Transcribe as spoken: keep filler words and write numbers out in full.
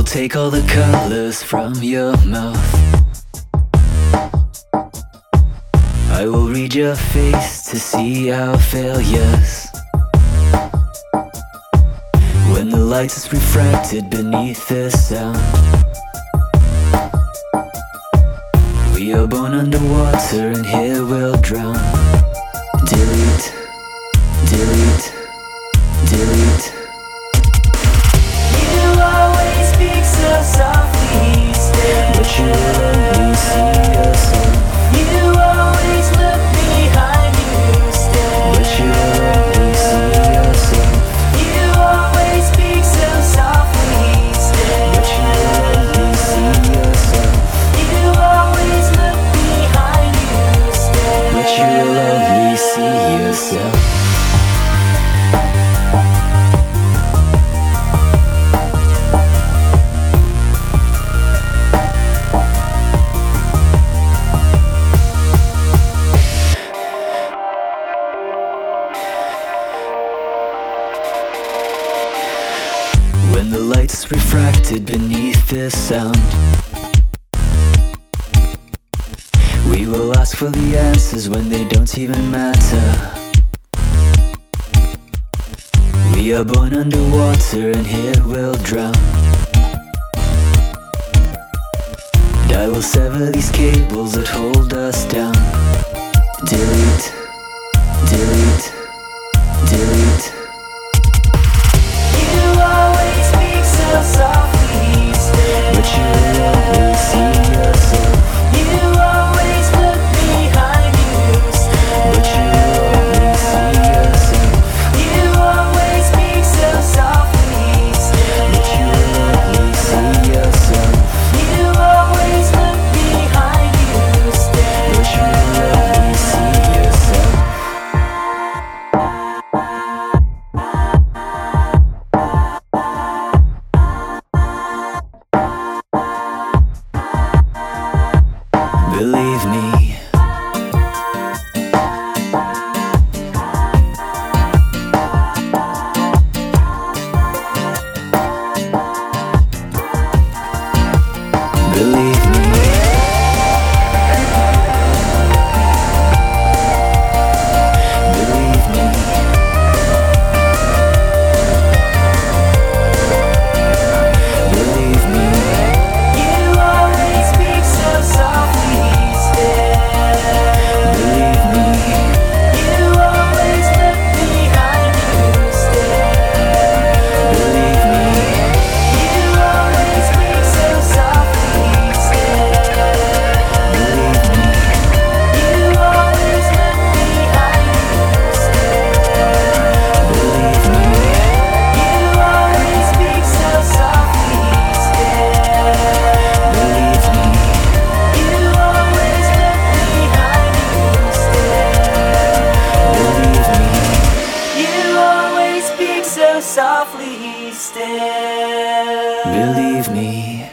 will take all the colors from your mouth. I will read your face to see our failures. When the light is refracted beneath the sound, we are born underwater and here we'll drown. Delete, delete, delete. You always speak so softly, still, but you will only see yourself. You always look behind you, still, but you will only see yourself. You always speak so softly, still, but you will only see yourself. You always look behind you, still, but you will only see yourself. When the light's refracted beneath the sound, we will ask for the answers when they don't even matter. We are born underwater and here we'll drown. And I will sever these cables that hold us down. Delete, delete, delete. You always speak so softly, still, but you will always see yourself. You always look behind you, still, but you will always see yourself. You always speak so softly, still, but you will always see yourself. You always look behind you, still, but you will always see yourself. Believe me. Believe me. Believe me. Believe me. You always speak so softly, still, Believe me. You always look behind you, still, Believe me. You always speak so softly, still, Believe me. You always look behind you, still, Believe me. You always speak so softly, still, Believe me. You always look behind you, still, Believe me. You always speak so softly, still. Believe me.